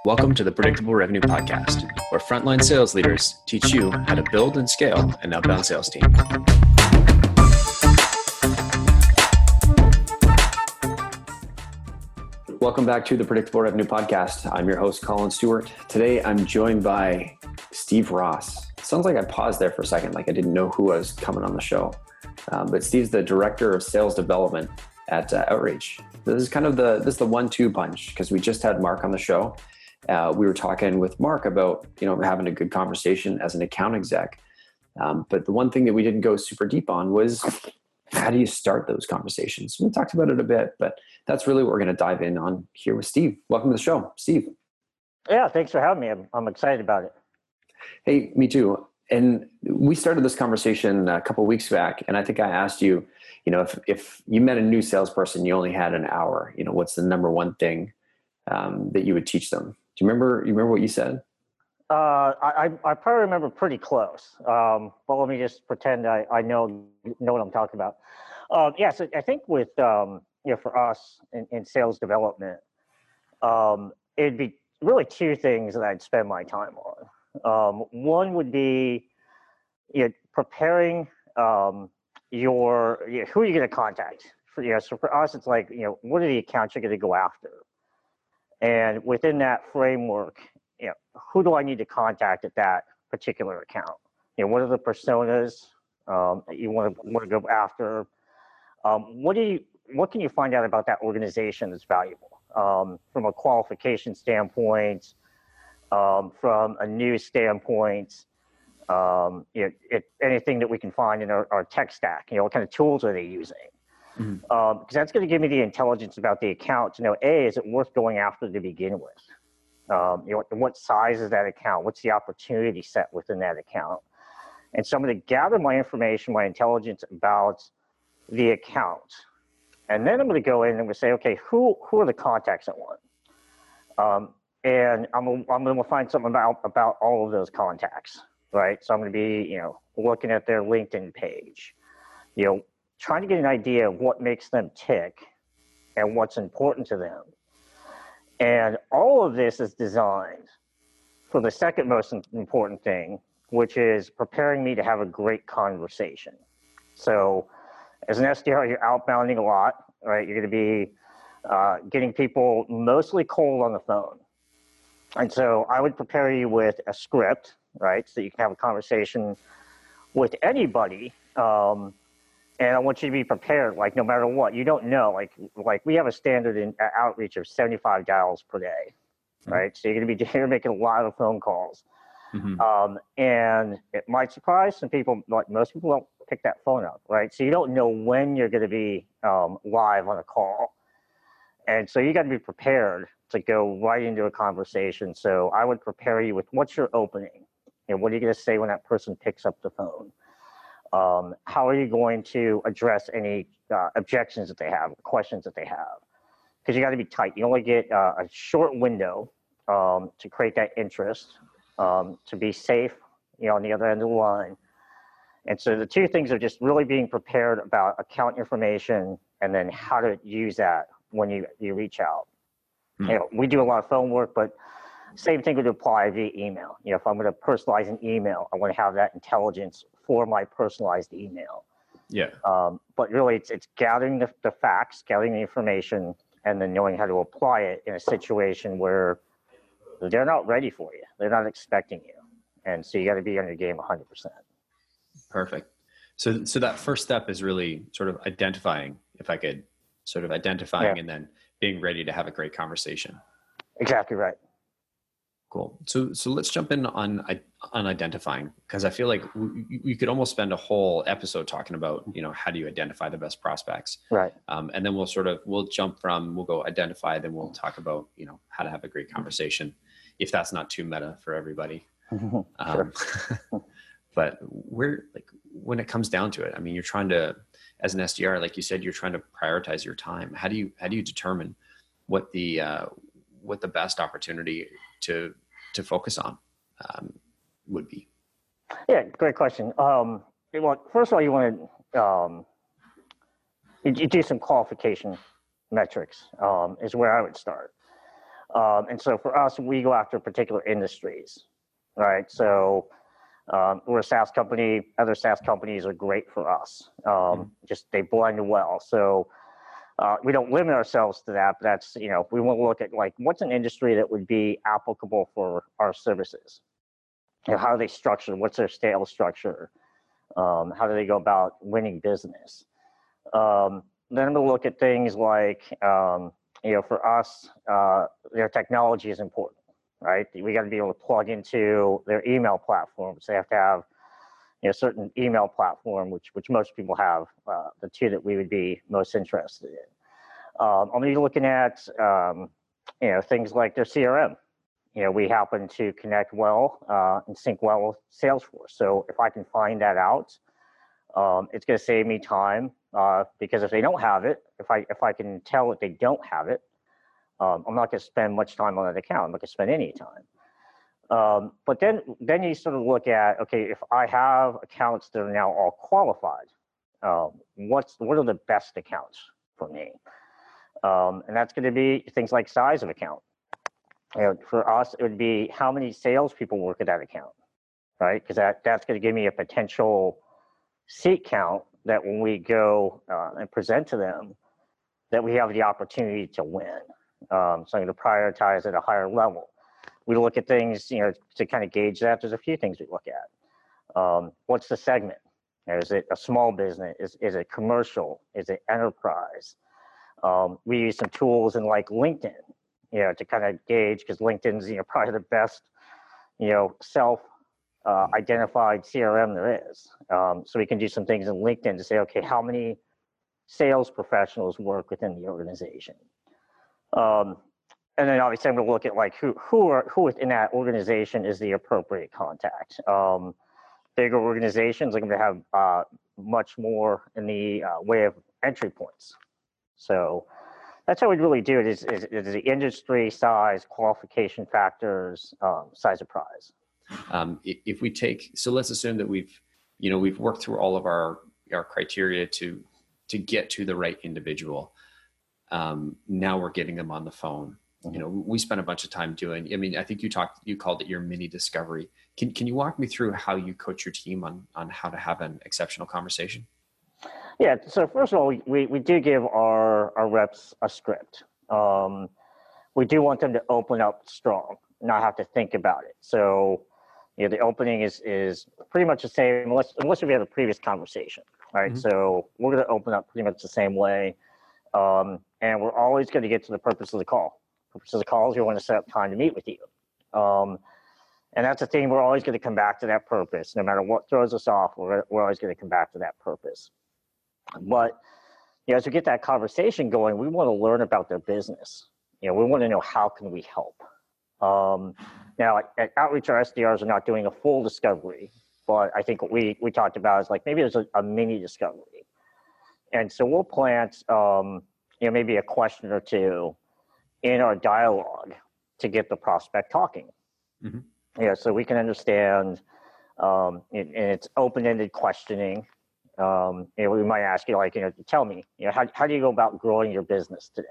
Welcome to the Predictable Revenue Podcast, where frontline sales leaders teach you how to build and scale an outbound sales team. Welcome back to the Predictable Revenue Podcast. I'm your host, Colin Stewart. Today, I'm joined by Steve Ross. It sounds like I paused there for a second, like I didn't know who was coming on the show. But Steve's the Director of Sales Development at Outreach. This is kind of the 1-2 punch, because we just had Mark on the show. We were talking with Mark about, having a good conversation as an account exec. But the one thing that we didn't go super deep on was, how do you start those conversations? We talked about it a bit, but that's really what we're going to dive in on here with Steve. Welcome to the show, Steve. Yeah, thanks for having me. I'm excited about it. Hey, me too. And we started this conversation a couple of weeks back, and I think I asked you, if you met a new salesperson, you only had an hour, what's the number one thing that you would teach them? Do you remember what you said? I probably remember pretty close, but let me just pretend I know what I'm talking about. So I think with for us in sales development, it'd be really two things that I'd spend my time on. One would be preparing who are you going to contact. So for us, it's like what are the accounts you're going to go after, and within that framework, who do I need to contact at that particular account? What are the personas that you want to go after? What can you find out about that organization that's valuable from a qualification standpoint, from a news standpoint? Anything that we can find in our tech stack. What kind of tools are they using? Because that's going to give me the intelligence about the account to know, A, is it worth going after to begin with? What size is that account? What's the opportunity set within that account? And so I'm going to gather my information, my intelligence about the account. And then I'm going to go in and I'm going to say, okay, who are the contacts I want? And I'm going to find something about all of those contacts, right? So I'm going to be, looking at their LinkedIn page, trying to get an idea of what makes them tick and what's important to them. And all of this is designed for the second most important thing, which is preparing me to have a great conversation. So as an SDR, you're outbounding a lot, right? You're going to be getting people mostly cold on the phone. And so I would prepare you with a script, right? So you can have a conversation with anybody. And I want you to be prepared, like no matter what. You don't know, like we have a standard in Outreach of 75 dials per day, right? So you're going to be making a lot of phone calls. And it might surprise some people, like most people don't pick that phone up, right? So you don't know when you're going to be live on a call. And so you got to be prepared to go right into a conversation. So I would prepare you with what's your opening? What are you going to say when that person picks up the phone? How are you going to address any objections that they have, questions that they have? Because you got to be tight. You only get a short window to create that interest, to be safe, on the other end of the line. And so the two things are just really being prepared about account information and then how to use that when you reach out. We do a lot of phone work, but same thing would apply via email. If I'm going to personalize an email, I want to have that intelligence for my personalized email. Yeah. But really, it's gathering the facts, gathering the information, and then knowing how to apply it in a situation where they're not ready for you. They're not expecting you. And so you got to be on your game 100%. Perfect. So that first step is really sort of identifying, if I could, and then being ready to have a great conversation. Exactly right. Cool. So let's jump in on identifying, because I feel like we could almost spend a whole episode talking about, how do you identify the best prospects? Right. And then we'll go identify, then we'll talk about, how to have a great conversation, if that's not too meta for everybody. Sure. But when it comes down to it, I mean, you're trying to, as an SDR, like you said, you're trying to prioritize your time. How do you determine what the best opportunity to focus on would be? Yeah, great question. Well, first of all, you want to you do some qualification metrics is where I would start. And so for us, we go after particular industries, right? So we're a SaaS company. Other SaaS companies are great for us. Just they blend well. So we don't limit ourselves to that, but that's, we want to look at like what's an industry that would be applicable for our services. How are they structured? What's their sales structure? How do they go about winning business? Then I'm going to look at things like, for us, their technology is important, right? We got to be able to plug into their email platforms. They have to have a certain email platform, which most people have, the two that we would be most interested in. I'm going to be looking at, things like their CRM. We happen to connect well and sync well with Salesforce. So if I can find that out, it's going to save me time because if they don't have it, if I can tell that they don't have it, I'm not going to spend much time on that account. I'm not going to spend any time. But then you sort of look at, okay, if I have accounts that are now all qualified, what are the best accounts for me? And that's going to be things like size of account. For us, it would be how many salespeople work at that account, right? Because that's going to give me a potential seat count that when we go and present to them, that we have the opportunity to win. So I'm going to prioritize at a higher level. We look at things, to kind of gauge that. There's a few things we look at. What's the segment? Is it a small business? Is it commercial? Is it enterprise? We use some tools in like LinkedIn, to kind of gauge, because LinkedIn's, probably the best, self-identified CRM there is. So we can do some things in LinkedIn to say, okay, how many sales professionals work within the organization? And then obviously I'm going to look at like who within that organization is the appropriate contact. Bigger organizations are going to have much more in the way of entry points. So that's how we really do it is the industry, size, qualification factors, size of prize. If we so let's assume that we've worked through all of our criteria to get to the right individual. Now we're getting them on the phone. We spent a bunch of time doing, I think you called it your mini discovery. Can you walk me through how you coach your team on how to have an exceptional conversation? Yeah. So first of all, we do give our reps a script. We do want them to open up strong, not have to think about it. So, the opening is pretty much the same unless we had a previous conversation, right? Mm-hmm. So we're going to open up pretty much the same way. And we're always going to get to the purpose of the call. The purpose of the call is we want to set up time to meet with you. And that's the thing, we're always going to come back to that purpose. No matter what throws us off, we're always going to come back to that purpose. But as we get that conversation going, we want to learn about their business. We want to know how can we help. Now, at Outreach, our SDRs are not doing a full discovery, but I think what we talked about is like maybe there's a mini discovery. And so we'll plant, maybe a question or two in our dialogue to get the prospect talking. Mm-hmm. So we can understand, and it's open-ended questioning. We might ask you, like, tell me, how do you go about growing your business today?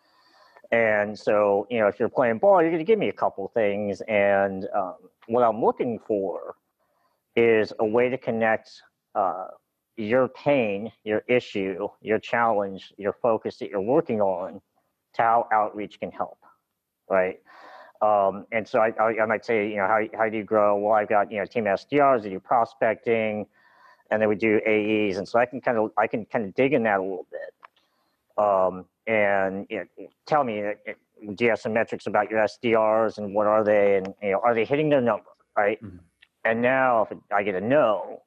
And so, if you're playing ball, you're going to give me a couple things. And what I'm looking for is a way to connect your pain, your issue, your challenge, your focus that you're working on to how Outreach can help, right? And so I might say, how do you grow? Well, I've got, team SDRs, they do prospecting, and then we do AEs. And so I can kind of dig in that a little bit. And tell me, do you have some metrics about your SDRs and what are they? And are they hitting their number, right? Mm-hmm. And now if I get a no,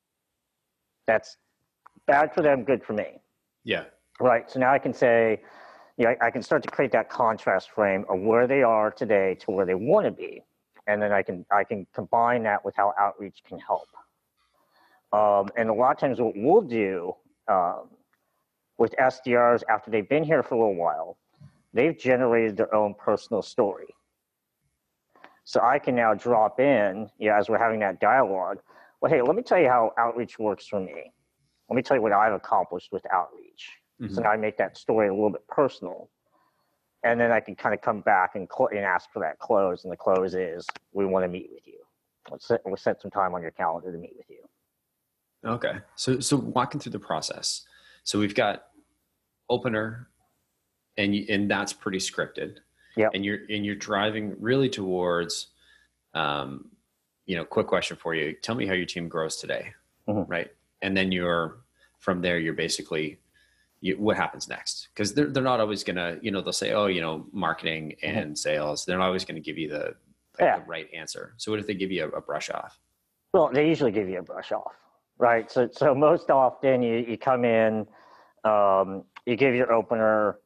that's bad for them, good for me. Yeah. Right. So now I can say, I can start to create that contrast frame of where they are today to where they want to be, and then I can combine that with how Outreach can help. And a lot of times, what we'll do with SDRs after they've been here for a little while, they've generated their own personal story. So I can now drop in, as we're having that dialogue. Well, hey, let me tell you how Outreach works for me. Let me tell you what I've accomplished with Outreach. Mm-hmm. So now I make that story a little bit personal. And then I can kind of come back and ask for that close. And the close is, we want to meet with you. We'll set some time on your calendar to meet with you. Okay. So walking through the process. So we've got opener, and that's pretty scripted. Yeah. And you're driving really towards, quick question for you. Tell me how your team grows today, right? And then from there, you're basically, what happens next? Because they're not always gonna, they'll say, marketing and sales. They're not always going to give you the right answer. So what if they give you a brush off? Well, they usually give you a brush off, right? So most often you come in, you give your opener,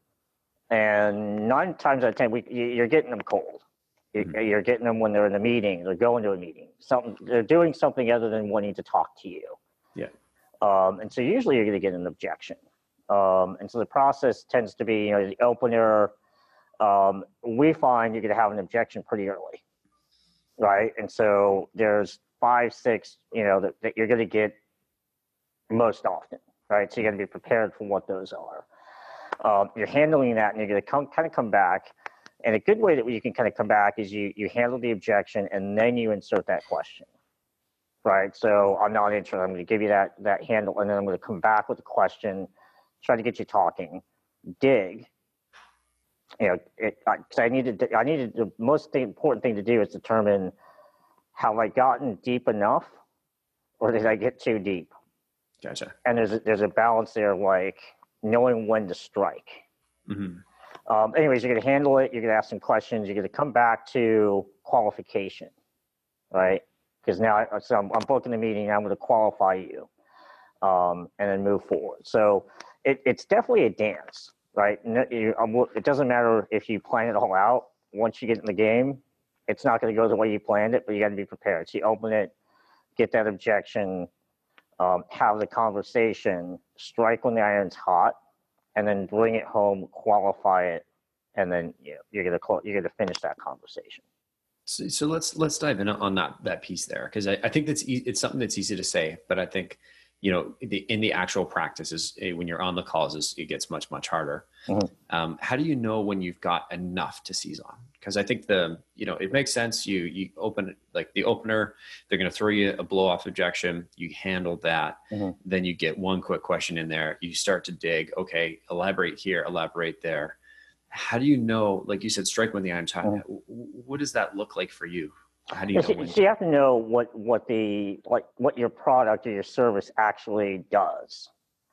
and 9 times out of 10, you're getting them cold. You're getting them when they're in a meeting, they're going to a meeting. They're doing something other than wanting to talk to you. Yeah. And so usually you're going to get an objection. And so the process tends to be, the opener, we find you're going to have an objection pretty early, right? And so there's 5, 6, that you're going to get most often, right? So you got to be prepared for what those are. You're handling that, and you're going to kind of come back. And a good way that you can kind of come back is you handle the objection, and then you insert that question, right? So I'm not interested. I'm going to give you that handle, and then I'm going to come back with a question, try to get you talking, dig. Because I needed the most important thing to do is determine, have I gotten deep enough, or did I get too deep? Gotcha. And there's a balance there, like knowing when to strike. Anyways, you're going to handle it. You're going to ask some questions. You're going to come back to qualification, right? Because now I'm booking the meeting. I'm going to qualify you, and then move forward. So it's definitely a dance, right? It doesn't matter if you plan it all out. Once you get in the game, it's not going to go the way you planned it, but you got to be prepared. So you open it, get that objection, have the conversation, strike when the iron's hot, and then bring it home, qualify it, and then you're gonna finish that conversation. So let's dive in on that piece there, because I think it's something that's easy to say, but I think in the actual practices, when you're on the calls, it gets much harder. How do you know when you've got enough to seize on? Because I think it makes sense. You open, like the opener, they're going to throw you a blow off objection. You handle that. Then you get one quick question in there. You start to dig. Okay, elaborate here, elaborate there. How do you know? Like you said, strike when the iron's hot. What does that look like for you? How do you know? So you have to know what your product or your service actually does.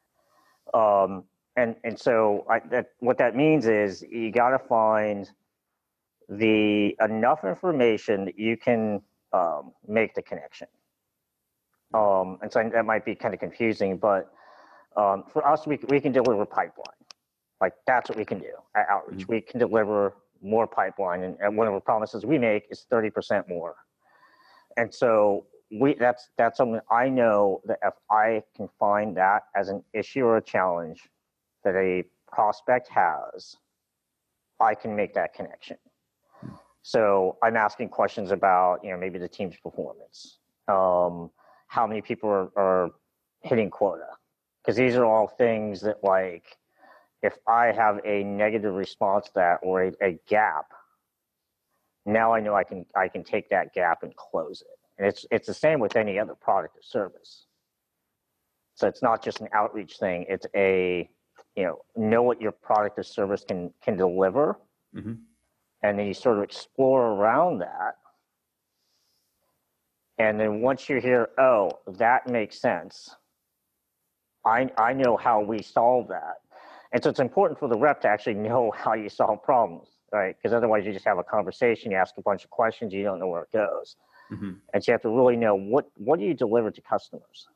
And so what that means is you got to find enough information that you can make the connection. And so that might be kind of confusing, but for us, we can deliver pipeline. Like that's what we can do at Outreach. We can deliver more pipeline, and one of the promises we make is 30% more. And so that's something I know that if I can find that as an issue or a challenge that a prospect has, I can make that connection. So I'm asking questions about, maybe the team's performance, how many people are hitting quota, because these are all things that, like, if I have a negative response to that or a gap, now I know I can take that gap and close it. And it's the same with any other product or service. So it's not just an outreach thing. It's know what your product or service can deliver. And then you sort of explore around that. And then once you hear, oh, that makes sense, I know how we solve that. And so it's important for the rep to actually know how you solve problems, right? Because otherwise you just have a conversation, you ask a bunch of questions, you don't know where it goes. And so you have to really know what do you deliver to customers?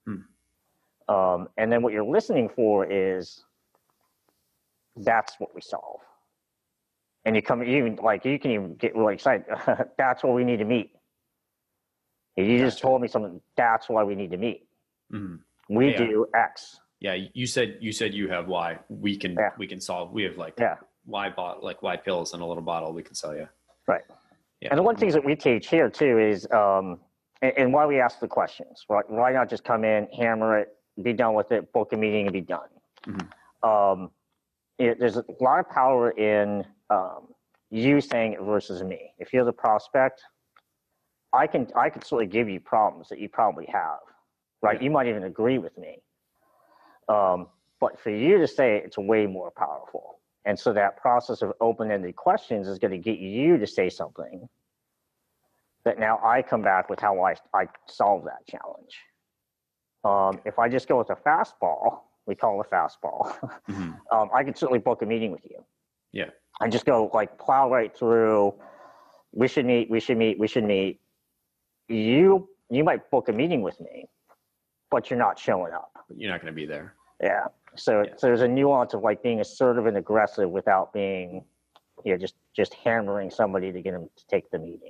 And then what you're listening for is, that's what we solve. And you can even get really excited. That's where we need to meet. You just told me something. That's why we need to meet. We do X. Yeah, you said you have Y. We can solve. We have Y pills in a little bottle. We can sell you. Right. Yeah. And the one things that we teach here too is, and why we ask the questions. Right? Why not just come in, hammer it, be done with it, book a meeting, and be done. There's a lot of power in you saying it versus me. If you're the prospect, I can certainly give you problems that you probably have, right? Yeah. You might even agree with me. But for you to say it's way more powerful. And so that process of open-ended questions is going to get you to say something that now I come back with how I solve that challenge. If I just go with a fastball, we call it a fastball, I could certainly book a meeting with you. Yeah. I just go like plow right through, we should meet. You might book a meeting with me, but you're not showing up. You're not going to be there. Yeah. So there's a nuance of like being assertive and aggressive without being, just hammering somebody to get them to take the meeting.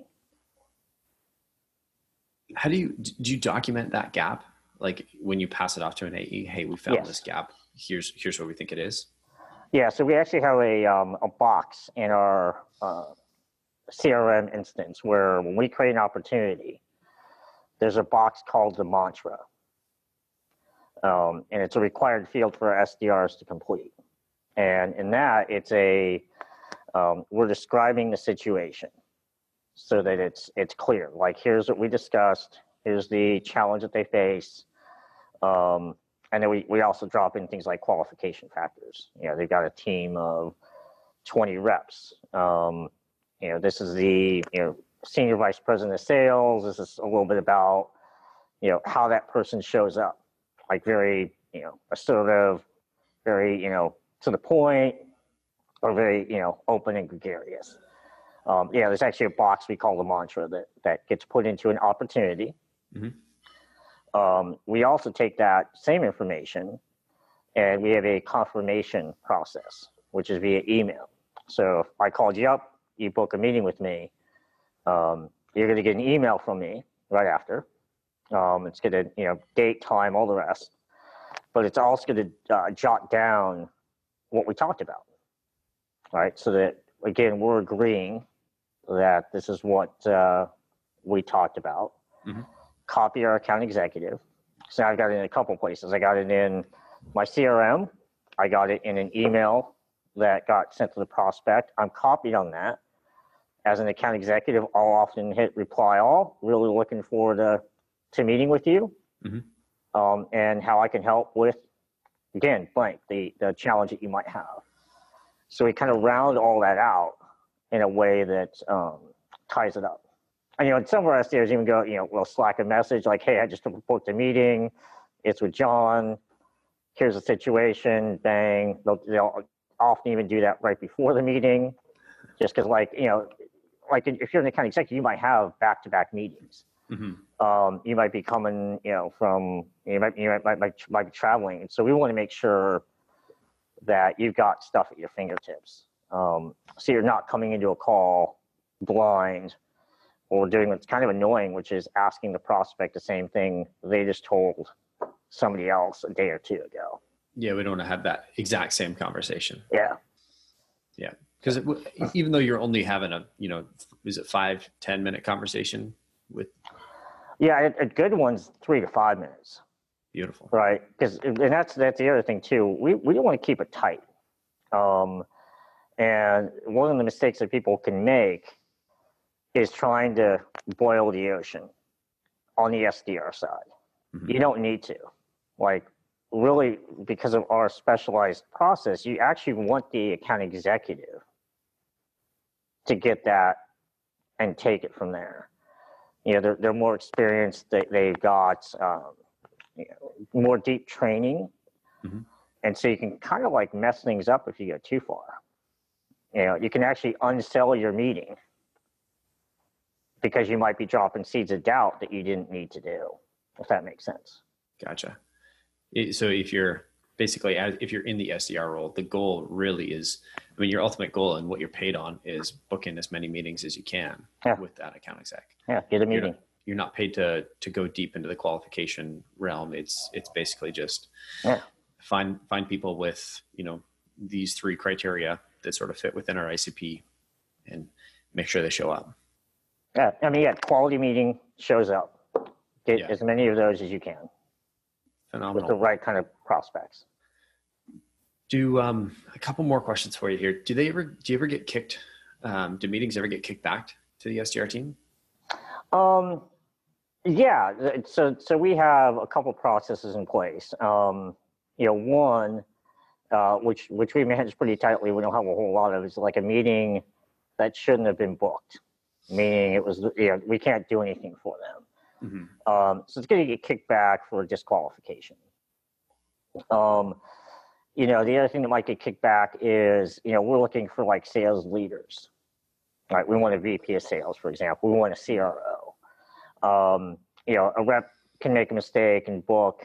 How do you document that gap? Like when you pass it off to an AE, hey, we found this gap. Here's what we think it is. Yeah. So we actually have a box in our CRM instance where when we create an opportunity, there's a box called the mantra. And it's a required field for SDRs to complete. And in that, it's we're describing the situation so that it's clear. Like, here's what we discussed. Here's the challenge that they face. And then we also drop in things like qualification factors. They've got a team of 20 reps. This is the senior vice president of sales. This is a little bit about how that person shows up. Like very, assertive, very, to the point, or very, open and gregarious. There's actually a box we call the mantra that gets put into an opportunity. We also take that same information and we have a confirmation process, which is via email. So if I called you up, you book a meeting with me, you're going to get an email from me right after. It's going to, date, time, all the rest, but it's also going to jot down what we talked about, right? So that, again, we're agreeing that this is what we talked about. Copy our account executive. So I've got it in a couple places. I got it in my CRM. I got it in an email that got sent to the prospect. I'm copied on that. As an account executive, I'll often hit reply all, really looking forward to meeting with you, and how I can help with, again, blank, the challenge that you might have. So we kind of round all that out in a way that ties it up. And, some of our SDRs even go, we'll Slack a message like, hey, I just booked a meeting. It's with John. Here's the situation. Bang. They'll often even do that right before the meeting, just because, like if you're an account executive, you might have back-to-back meetings. You might be coming, from you might be traveling, and so we want to make sure that you've got stuff at your fingertips. So you're not coming into a call blind, or doing what's kind of annoying, which is asking the prospect the same thing they just told somebody else a day or two ago. Yeah, we don't want to have that exact same conversation. Yeah. Because even though you're only having a, is it 5-10 minute conversation with? Yeah, a good one's 3 to 5 minutes. Beautiful. Right. And that's the other thing too. We don't want to keep it tight. And one of the mistakes that people can make is trying to boil the ocean on the SDR side. You don't need to. Like, really, because of our specialized process, you actually want the account executive to get that and take it from there. They're more experienced. They've got more deep training, and so you can kind of like mess things up if you go too far. You can actually unsell your meeting because you might be dropping seeds of doubt that you didn't need to do, if that makes sense. Gotcha. So if you're in the SDR role, the goal really is, your ultimate goal and what you're paid on is booking as many meetings as you can with that account exec. Yeah, get a meeting. You're not paid to go deep into the qualification realm. It's basically just find people with, these 3 criteria that sort of fit within our ICP and make sure they show up. Yeah, quality meeting shows up. Get as many of those as you can. Phenomenal. With the right kind of prospects. Do a couple more questions for you here. Do you ever get kicked? Do meetings ever get kicked back to the SDR team? Yeah. So we have a couple processes in place. One, which we manage pretty tightly. We don't have a whole lot of. It's like a meeting that shouldn't have been booked, meaning it was. We can't do anything for them. Mm-hmm. So it's going to get kicked back for disqualification. The other thing that might get kicked back is, we're looking for like sales leaders, right? We want a VP of sales, for example. We want a CRO. A rep can make a mistake and book,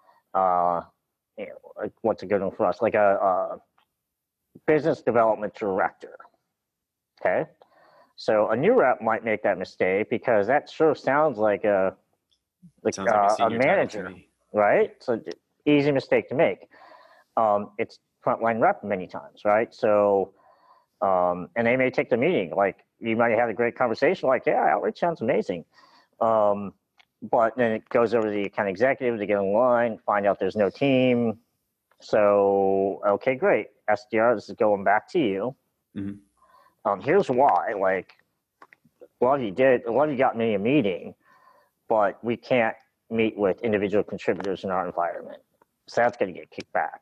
what's a good one for us? Like a business development director. Okay. So a new rep might make that mistake because that sure sounds like a manager, right? So easy mistake to make. It's frontline rep many times, right? So, and they may take the meeting. Like you might have had a great conversation, like, yeah, outreach sounds amazing. But then it goes over to the account executive to get in line, find out there's no team. So, okay, great. SDR, this is going back to you. Mm-hmm. Here's why. Like, a lot of you got me a meeting, but we can't meet with individual contributors in our environment. So that's going to get kicked back.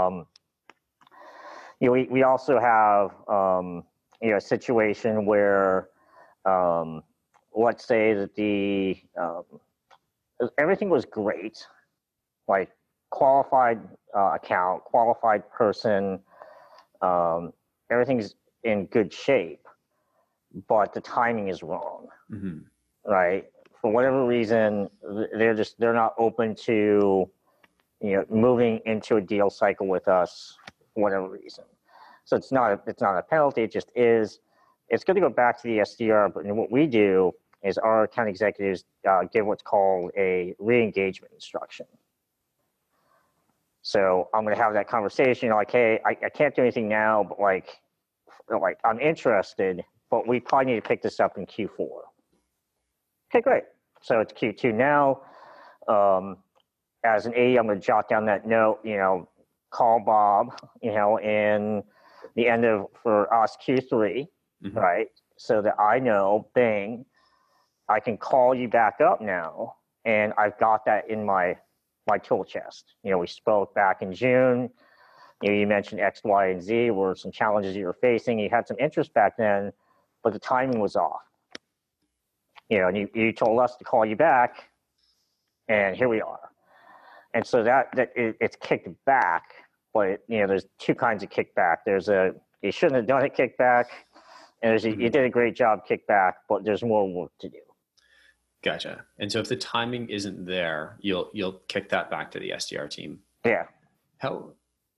We also have, a situation where, let's say that everything was great, like qualified account, qualified person, everything's in good shape, but the timing is wrong, mm-hmm. right? For whatever reason, they're not open to, moving into a deal cycle with us for whatever reason. So it's not a penalty. It just is. It's going to go back to the SDR, but what we do is our account executives give what's called a re-engagement instruction. So I'm going to have that conversation like, hey, I can't do anything now, but like I'm interested, but we probably need to pick this up in Q4. Okay, great. So it's Q2 now. As an AE, I'm going to jot down that note, call Bob, in the end of, for us, Q3, mm-hmm. right? So that I know, bang, I can call you back up now, and I've got that in my tool chest. We spoke back in June. You mentioned X, Y, and Z were some challenges you were facing. You had some interest back then, but the timing was off. And you told us to call you back, and here we are. And so it's kicked back, but there's two kinds of kickback. There's you shouldn't have done it kickback, and there's you did a great job kickback, but there's more work to do. Gotcha. And so if the timing isn't there, you'll kick that back to the SDR team. Yeah. How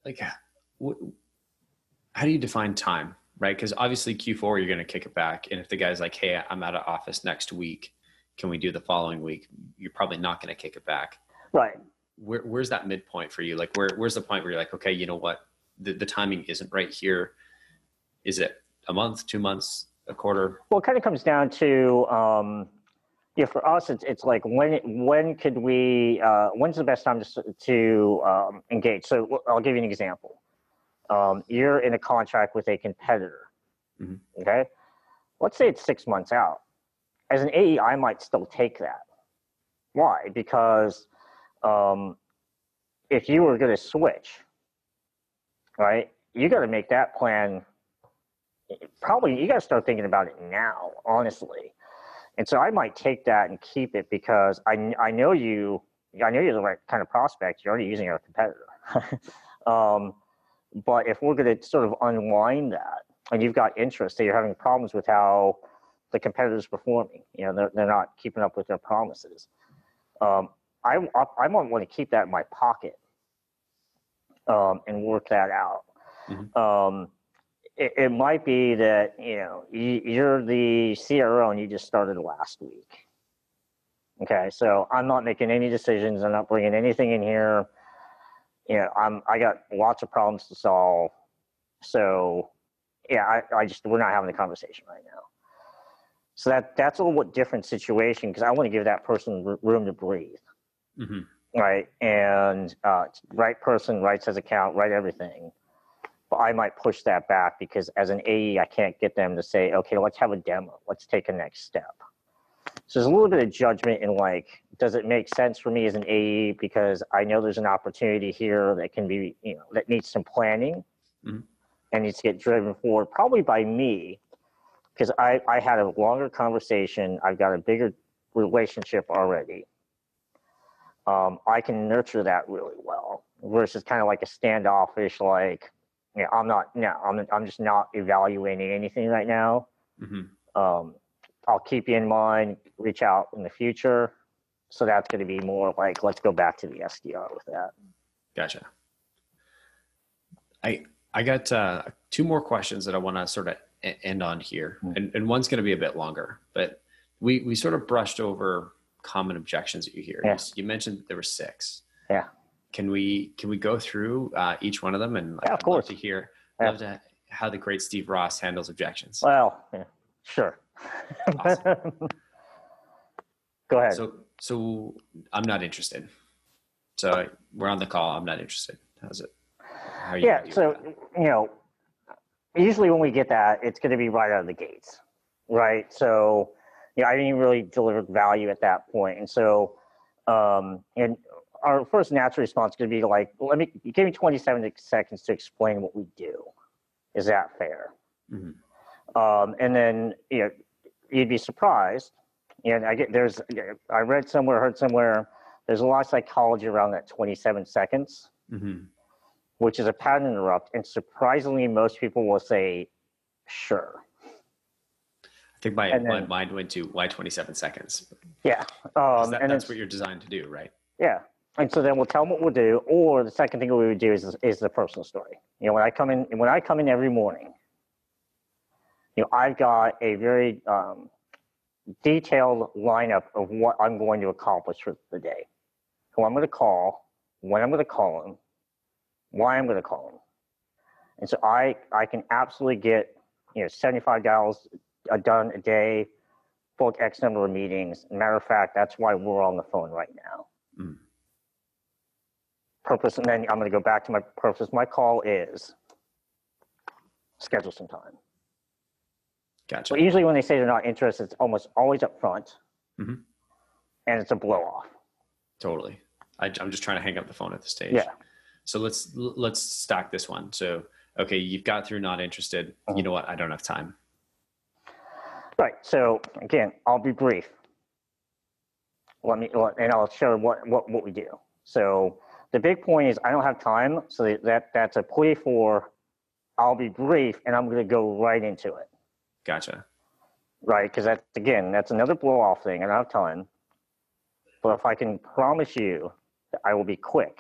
do you define time, right? Because obviously Q4 you're going to kick it back, and if the guy's like, hey, I'm out of office next week, can we do the following week? You're probably not going to kick it back. Right. Where's that midpoint for you? Like where's the point where you're like, okay, you know what? The timing isn't right here. Is it a month, 2 months, a quarter? Well, it kind of comes down to, for us, it's like when could we? When's the best time to engage? So I'll give you an example. You're in a contract with a competitor. Mm-hmm. Okay, let's say it's 6 months out. As an AE, I might still take that. Why? Because if you were going to switch, right, you got to make that plan. Probably you got to start thinking about it now, honestly. And so I might take that and keep it because I know you're the right kind of prospect. You're already using our competitor. But if we're going to sort of unwind that, and you've got interest, so you're having problems with how the competitor's performing, they're not keeping up with their promises. I might want to keep that in my pocket and work that out. Mm-hmm. It might be that, you're the CRO and you just started last week. Okay, so I'm not making any decisions. I'm not bringing anything in here. I got lots of problems to solve. So, yeah, we're not having a conversation right now. So that's a little bit different situation because I want to give that person room to breathe. Mm-hmm. Right, and right person, right says account, right everything. but I might push that back because as an AE, I can't get them to say, okay, let's have a demo. Let's take a next step. So there's a little bit of judgment in like, does it make sense for me as an AE because I know there's an opportunity here that can be, that needs some planning and needs to get driven forward probably by me because I had a longer conversation. I've got a bigger relationship already. I can nurture that really well versus kind of like a standoffish, like, I'm just not evaluating anything right now. I'll keep you in mind, reach out in the future. So that's going to be more like, let's go back to the SDR with that. Gotcha. I got 2 more questions that I want to sort of end on here. And one's going to be a bit longer, but we sort of brushed over common objections that you hear. Yeah. You mentioned there were 6. Yeah. Can we go through each one of them? And of course. Love to hear how the great Steve Ross handles objections. Well, sure. Awesome. Go ahead. So I'm not interested. So we're on the call. I'm not interested. How's it? How are you? Yeah. So, usually when we get that, it's going to be right out of the gates. Right. So, I didn't really deliver value at that point. And so, and our first natural response is going to be like, give me 27 seconds to explain what we do. Is that fair? And then, you'd be surprised. And I read somewhere, heard somewhere, there's a lot of psychology around that 27 seconds, which is a pattern interrupt. And surprisingly, most people will say, sure. I think my mind went to why 27 seconds. Yeah. And that's what you're designed to do, right? Yeah. And so then we'll tell them what we'll do. Or the second thing we would do is the personal story. When I come in every morning, I've got a very detailed lineup of what I'm going to accomplish for the day. Who I'm going to call, when I'm going to call them, why I'm going to call them. And so I can absolutely get 75 dials done a day, book X number of meetings. Matter of fact, that's why we're on the phone right now. Purpose, and then I'm going to go back to my purpose. My call is schedule some time. Gotcha. But usually when they say they're not interested, it's almost always up front, and it's a blow off. Totally. I'm just trying to hang up the phone at this stage. Yeah. So let's stack this one. So, okay, you've got through not interested. You know what? I don't have time. Right. So again, I'll be brief. And I'll share what we do. So the big point is I don't have time. So that's a plea for I'll be brief, and I'm going to go right into it. Gotcha. Right, because that's another blow-off thing. I don't have time. But if I can promise you that I will be quick,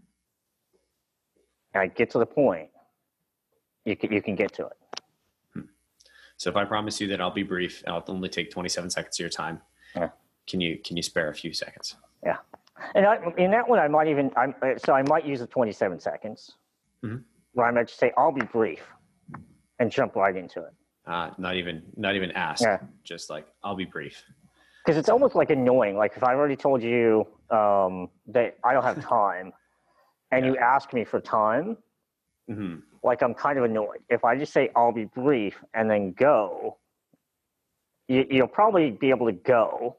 and I get to the point, you can get to it. So if I promise you that I'll be brief, and I'll only take 27 seconds of your time, can you spare a few seconds? Yeah, and in that one I might use the 27 seconds. Where I might just say I'll be brief, and jump right into it. Not even ask. Just like I'll be brief. Because it's almost like annoying. Like if I already told you that I don't have time, and you ask me for time, like I'm kind of annoyed. If I just say I'll be brief and then go, you'll probably be able to go,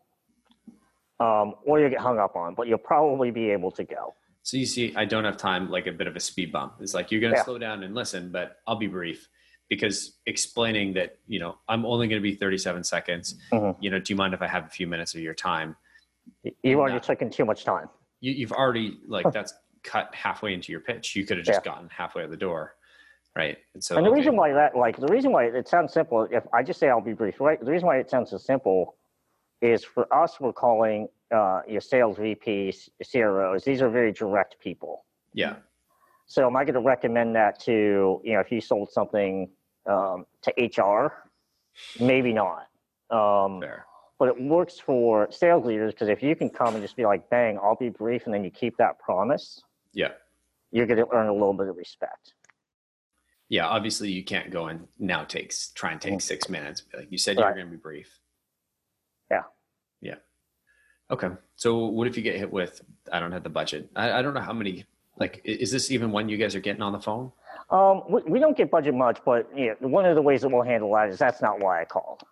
or you'll get hung up on. But you'll probably be able to go. So you see, I don't have time. Like a bit of a speed bump. It's like you're going to slow down and listen, but I'll be brief. Because explaining that, I'm only going to be 37 seconds, do you mind if I have a few minutes of your time? You've already taken too much time. You've already, that's cut halfway into your pitch. You could have just gotten halfway out the door, right? And the reason why it sounds simple, if I just say I'll be brief, right? The reason why it sounds so simple is for us, we're calling your sales VPs, CROs. These are very direct people. Yeah. So am I going to recommend that to, if you sold something to HR? Maybe not. Fair. But it works for sales leaders because if you can come and just be like, bang, I'll be brief, and then you keep that promise, you're going to earn a little bit of respect. Yeah, obviously you can't go and now try and take 6 minutes. Like you said, you're going to be brief. Yeah. Yeah. Okay. So what if you get hit with, I don't have the budget. I don't know how many, like, is this even when you guys are getting on the phone? We don't get budget much, but one of the ways that we'll handle that is that's not why I called.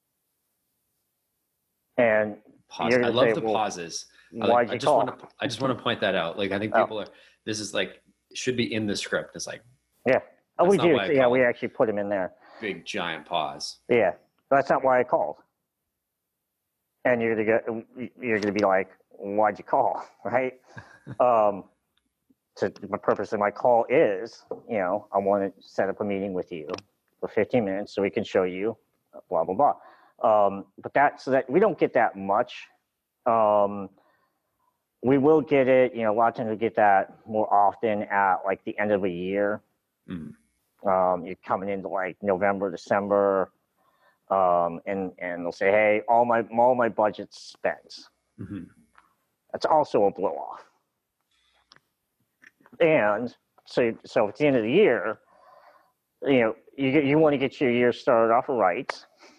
And pause. I love the pauses. Why'd you call? I just want to point that out. Like, I think people this is like, should be in the script. It's like, yeah. Oh, we do. Yeah, we actually put them in there. Big giant pause. Yeah. That's not why I called. And you're gonna be like, why'd you call? Right? So the purpose of my call is, I want to set up a meeting with you for 15 minutes so we can show you blah, blah, blah. But so that we don't get that much. We will get it, a lot of times we get that more often at like the end of a year. Mm. You're coming into like November, December, and they'll say, hey, all my budget's spent. Mm-hmm. That's also a blow off. And so at the end of the year, you want to get your year started off right.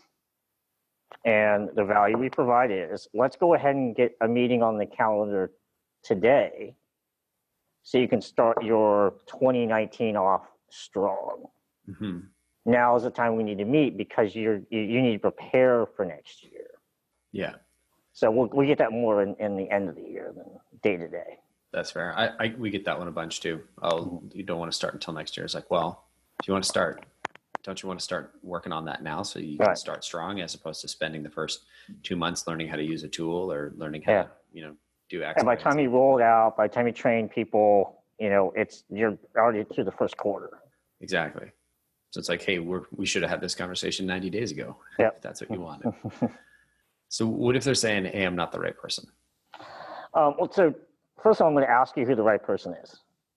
And the value we provide is, let's go ahead and get a meeting on the calendar today so you can start your 2019 off strong. Mm-hmm. Now is the time we need to meet because you need to prepare for next year. Yeah. So we get that more in the end of the year than day to day. That's fair. We get that one a bunch too. You don't want to start until next year. It's like, well, if you want to start, don't you want to start working on that now so you can start strong, as opposed to spending the first 2 months learning how to use a tool or learning how to, do X. And by the time you roll it out, by the time you train people, you're already through the first quarter. Exactly. So it's like, hey, we should have had this conversation 90 days ago. Yep. If that's what you wanted. So what if they're saying, hey, I'm not the right person? So first of all, I'm going to ask you who the right person is.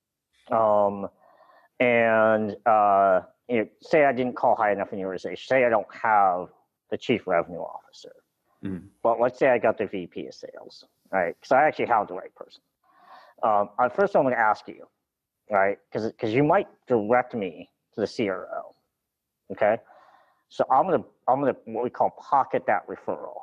Say I didn't call high enough in your organization. Say I don't have the chief revenue officer. Mm-hmm. But let's say I got the VP of sales, right? Because I actually have the right person. First, I'm going to ask you, right? Because you might direct me to the CRO. Okay, so I'm gonna what we call pocket that referral.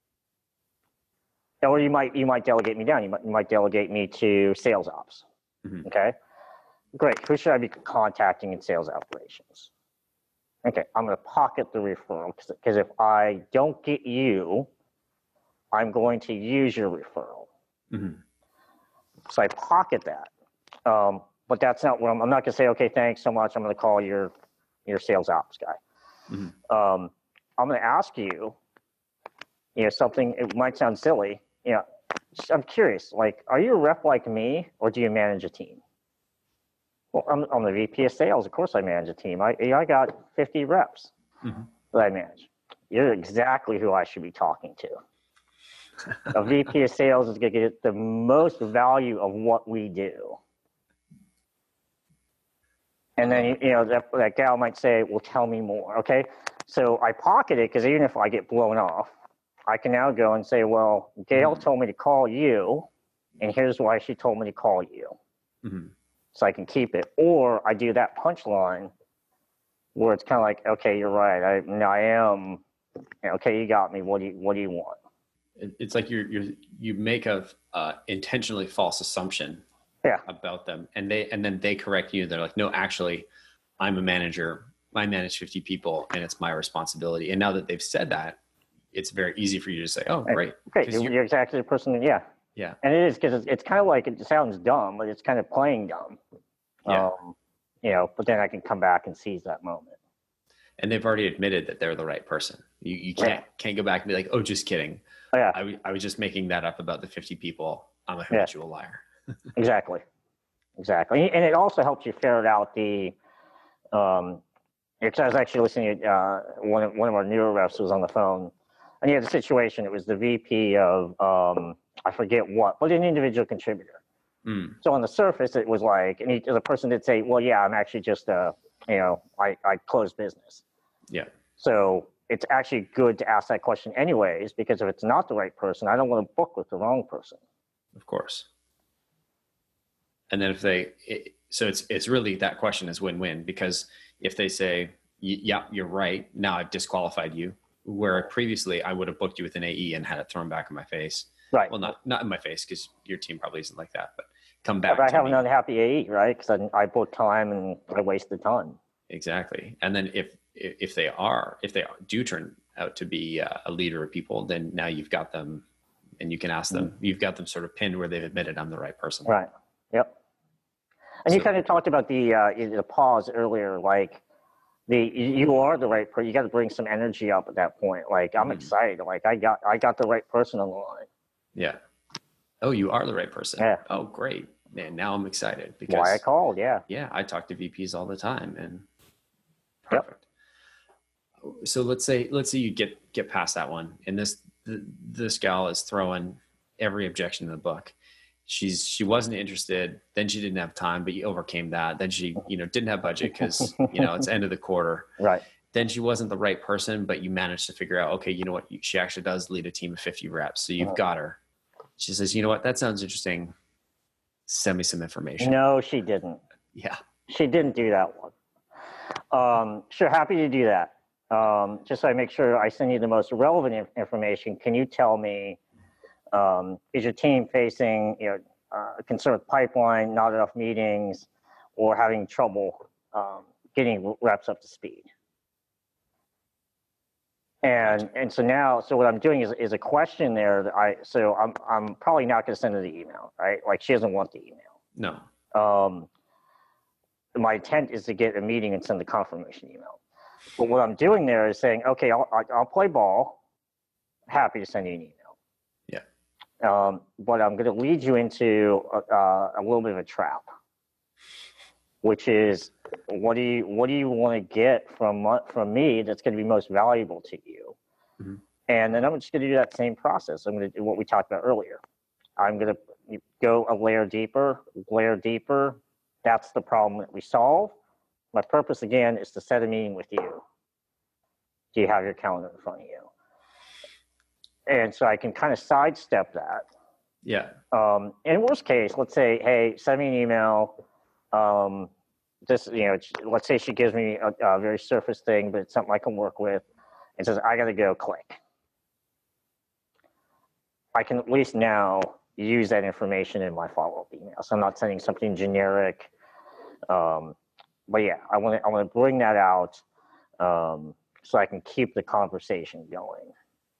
Or you might delegate me down. You might delegate me to sales ops. Mm-hmm. Okay, great. Who should I be contacting in sales operations? Okay, I'm going to pocket the referral because if I don't get you, I'm going to use your referral. Mm-hmm. So I pocket that. But that's not what I'm not going to say, okay, thanks so much. I'm going to call your sales ops guy. Mm-hmm. I'm going to ask you, something, it might sound silly. I'm curious, like, are you a rep like me or do you manage a team? Well, I'm the VP of sales. Of course I manage a team. I got 50 reps mm-hmm. that I manage. You're exactly who I should be talking to. A VP of sales is going to get the most value of what we do. And then, that gal might say, well, tell me more. Okay. So I pocket it because even if I get blown off, I can now go and say, well, Gail told me to call you, and here's why she told me to call you. Mm-hmm. So I can keep it. Or I do that punchline where it's kind of like, okay, you're right. I am, okay, you got me. What do you want? It's like you make a intentionally false assumption about them, and then they correct you. They're like, no, actually, I'm a manager. I manage 50 people, and it's my responsibility. And now that they've said that, it's very easy for you to say, oh, great. Great, you're exactly the person. Yeah. Yeah. And it is because it's kind of like, it sounds dumb, but it's kind of playing dumb. Yeah. But then I can come back and seize that moment. And they've already admitted that they're the right person. You can't go back and be like, oh, just kidding. Oh, yeah. I was just making that up about the 50 people. I'm a habitual liar. Exactly. And it also helps you ferret out because I was actually listening to one of our newer reps was on the phone, and he had a situation. It was the VP of I forget what, but an individual contributor. Mm. So on the surface, it was like, and the person did say, well, yeah, I'm actually just I close business. Yeah. So it's actually good to ask that question anyways, because if it's not the right person, I don't want to book with the wrong person. Of course. And then it's really, that question is win-win, because if they say, yeah, you're right, now I've disqualified you, where previously I would have booked you with an AE and had it thrown back in my face. Right. Well, not in my face, because your team probably isn't like that, but come back. But I have an unhappy AE, right? Because I booked time and I wasted time. Exactly. And then if they do turn out to be a leader of people, then now you've got them, and you can ask them. You've got them sort of pinned where they've admitted I'm the right person. Right. Yep. And you kind of talked about the pause earlier, like you are the right person. You got to bring some energy up at that point. Like I'm excited. Like I got the right person on the line. Yeah. Oh, you are the right person. Yeah. Oh, great. Man, now I'm excited because why I called. Yeah. Yeah, I talk to VPs all the time, and perfect. Yep. So let's say you get past that one, and this gal is throwing every objection in the book. She wasn't interested. Then she didn't have time, but you overcame that. Then she, didn't have budget because, it's end of the quarter. Right. Then she wasn't the right person, but you managed to figure out, okay, you know what? She actually does lead a team of 50 reps. So you've got her. She says, you know what? That sounds interesting. Send me some information. No, she didn't. Yeah. She didn't do that one. Sure. Happy to do that. Just so I make sure I send you the most relevant information. Can you tell me, is your team facing a concern with pipeline, not enough meetings, or having trouble getting reps up to speed? And so what I'm doing is a question there that I'm probably not going to send her the email, right? Like she doesn't want the email. No. My intent is to get a meeting and send the confirmation email. But what I'm doing there is saying, okay, I'll play ball. Happy to send you an email. But I'm going to lead you into a little bit of a trap, which is what do you want to get from me that's going to be most valuable to you? Mm-hmm. And then I'm just going to do that same process. I'm going to do what we talked about earlier. I'm going to go a layer deeper. That's the problem that we solve. My purpose, again, is to set a meeting with you. Do you have your calendar in front of you? And so I can kind of sidestep that. Yeah. In worst case, let's say, hey, send me an email. Let's say she gives me a very surface thing, but it's something I can work with, and says, I got to go, click. I can at least now use that information in my follow-up email. So I'm not sending something generic. But yeah, I want to bring that out so I can keep the conversation going.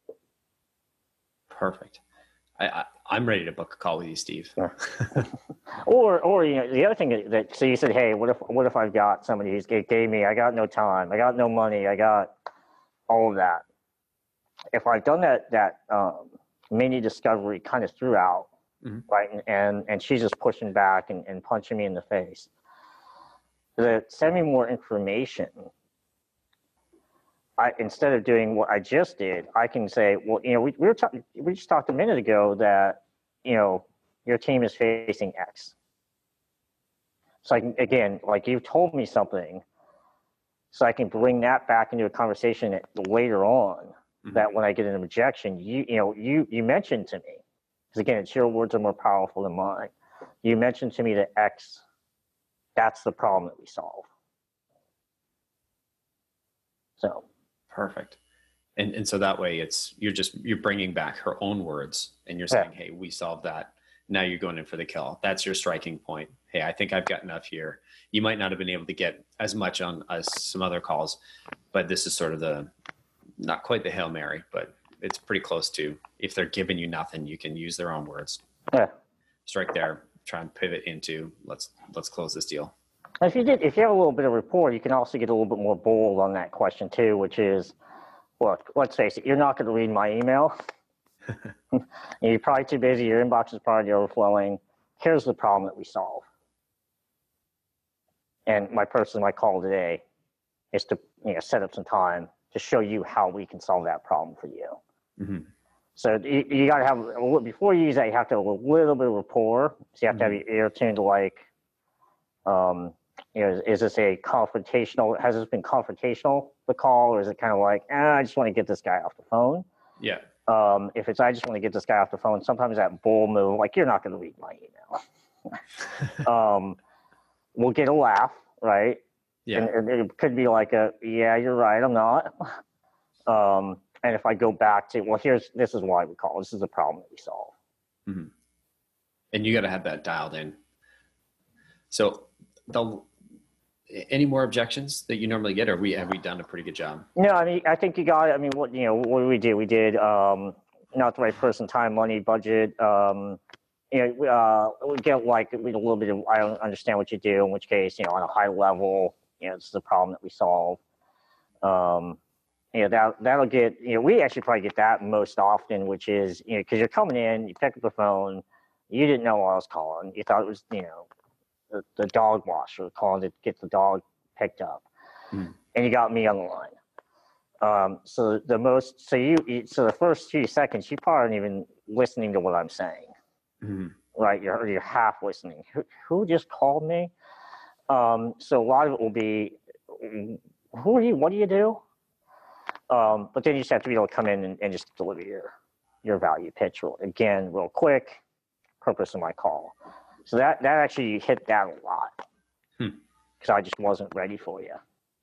Perfect. I'm ready to book a call with you, Steve. Yeah. or the other thing that so you said, hey, what if I've got somebody who's gave me, I got no time, I got no money, I got all of that. If I've done that mini discovery kind of throughout, right, and she's just pushing back and punching me in the face, send me more information. Instead of doing what I just did, I can say, well, we just talked a minute ago that, your team is facing X. So I can, again, like you've told me something, so I can bring that back into a conversation later on. That when I get an objection, you mentioned to me, because again, it's your words are more powerful than mine. You mentioned to me that X, that's the problem that we solve. So. Perfect. And so that way you're bringing back her own words and you're saying, hey, we solved that. Now you're going in for the kill. That's your striking point. Hey, I think I've got enough here. You might not have been able to get as much on as some other calls, but this is sort of not quite the Hail Mary, but it's pretty close to, if they're giving you nothing, you can use their own words. Yeah. Strike there, try and pivot into let's close this deal. If you have a little bit of rapport, you can also get a little bit more bold on that question too, which is, look, let's face it, you're not going to read my email. You're probably too busy. Your inbox is probably overflowing. Here's the problem that we solve. And my call today is to set up some time to show you how we can solve that problem for you. Mm-hmm. So you got to have, before you use that, you have to have a little bit of rapport. So you have to have your ear tuned to like, is this has this been confrontational, the call, or is it kind of like, I just want to get this guy off the phone? Yeah. If it's, I just want to get this guy off the phone, sometimes that bull move, like, you're not going to read my email. We'll get a laugh, right? Yeah. And it could be like yeah, you're right, I'm not. And if I go back to, well, this is why we call, this is the problem that we solve. Mm-hmm. And you got to have that dialed in. So any more objections that you normally get, or have we done a pretty good job? No, I mean, I think you got it. I mean, what did we do? We did not the right person, time, money, budget. We get like a little bit of, I don't understand what you do, in which case, on a high level, this is the problem that we solve. That'll get, we actually probably get that most often, which is, because you're coming in, you pick up the phone, you didn't know I was calling. You thought it was, the dog washer calling to get the dog picked up, and you got me on the line. So the first few seconds, you probably aren't even listening to what I'm saying, right? You're half listening. Who just called me? So a lot of it will be, who are you? What do you do? But then you just have to be able to come in and just deliver your value pitch real quick. Purpose of my call. So that actually hit that a lot, because I just wasn't ready for you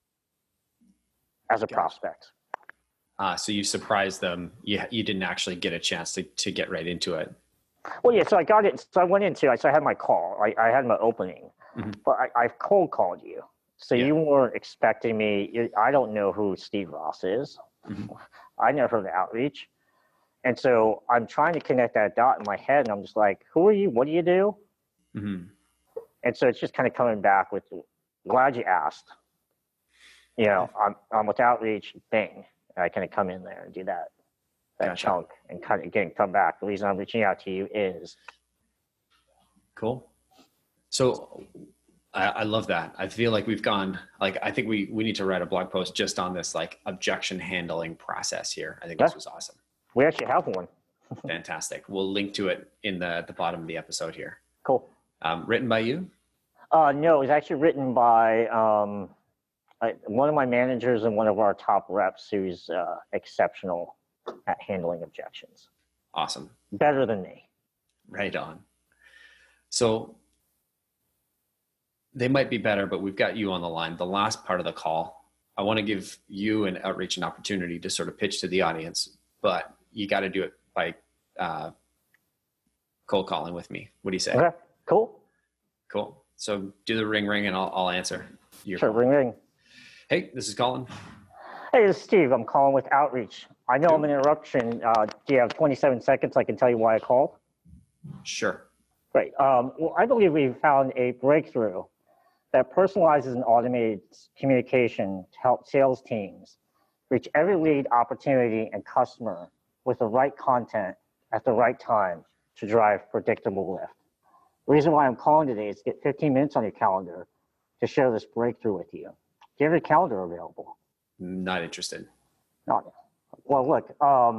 as a prospect. So you surprised them. You didn't actually get a chance to get right into it. Well, yeah. So I got it. So I went into. So I had my call. I had my opening, but I've cold called you. So you weren't expecting me. I don't know who Steve Ross is. I never heard of Outreach. And so I'm trying to connect that dot in my head, and I'm just like, who are you? What do you do? And so it's just kind of coming back with, glad you asked. I'm with Outreach, bing. And I kind of come in there and do that chunk and kind of come back. The reason I'm reaching out to you is. Cool. So I love that. I feel like we've gone, I think we need to write a blog post just on this, objection handling process here. I think this was awesome. We actually have one. Fantastic. We'll link to it in the bottom of the episode here. Cool. Written by you? No, it was actually written by one of my managers and one of our top reps who's exceptional at handling objections. Awesome. Better than me. Right on. So they might be better, but we've got you on the line. The last part of the call, I want to give you and Outreach an opportunity to sort of pitch to the audience, but you got to do it by cold calling with me. What do you say? Okay, cool. Cool. So do the ring and I'll answer. Sure, ring. Hey, this is Colin. Hey, this is Steve. I'm calling with Outreach. I know I'm an interruption. Do you have 27 seconds? I can tell you why I called. Sure. Great. Well, I believe we've found a breakthrough that personalizes and automates communication to help sales teams reach every lead, opportunity, and customer with the right content at the right time to drive predictable lift. The reason why I'm calling today is to get 15 minutes on your calendar to share this breakthrough with you. Do you have your calendar available? Not interested. No. Well, look,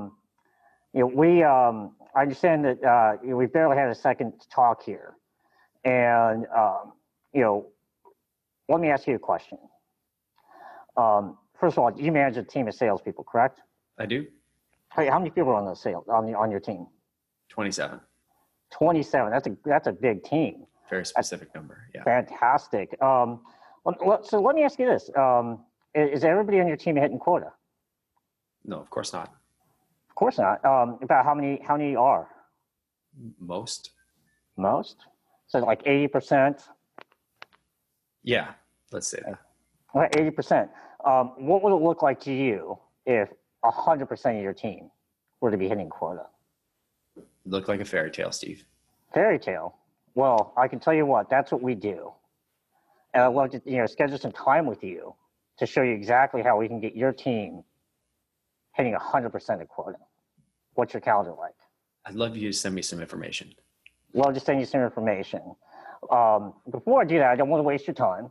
I understand that we barely had a second to talk here, and let me ask you a question. First of all, you manage a team of salespeople, correct? I do. Hey, how many people are on the on your team? 27. 27. That's a big team. Very specific number. Yeah. Fantastic. So let me ask you this: is everybody on your team hitting quota? No, of course not. Of course not. About how many are? Most. So like 80%. Yeah, let's say that. Right, 80%. What would it look like to you if 100% of your team were to be hitting quota? Look like a fairy tale, Steve. Fairy tale. Well, I can tell you what, that's what we do. And I'd love to, schedule some time with you to show you exactly how we can get your team hitting 100% of quota. What's your calendar like? I'd love you to send me some information. Well, just send you some information. Before I do that, I don't want to waste your time.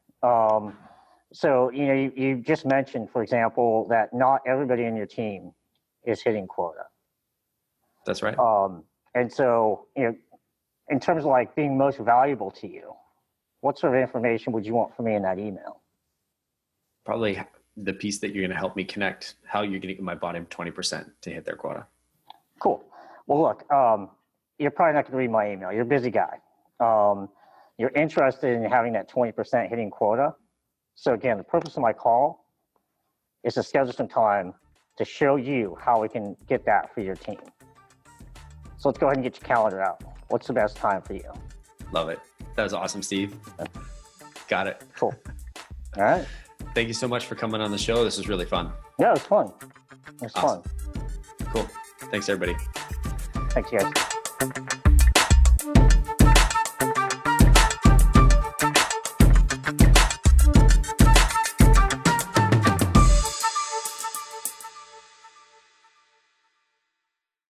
So, you just mentioned, for example, that not everybody in your team is hitting quota. That's right. And so, in terms of like being most valuable to you, what sort of information would you want from me in that email? Probably the piece that you're going to help me connect how you're going to get my bottom 20% to hit their quota. Cool. Well, look, you're probably not going to read my email. You're a busy guy. You're interested in having that 20% hitting quota. So again, the purpose of my call is to schedule some time to show you how we can get that for your team. So let's go ahead and get your calendar out. What's the best time for you? Love it. That was awesome, Steve. Got it. Cool. All right. Thank you so much for coming on the show. This was really fun. Yeah, it was fun. It was Awesome. fun. Cool. Thanks, everybody. Thanks, guys.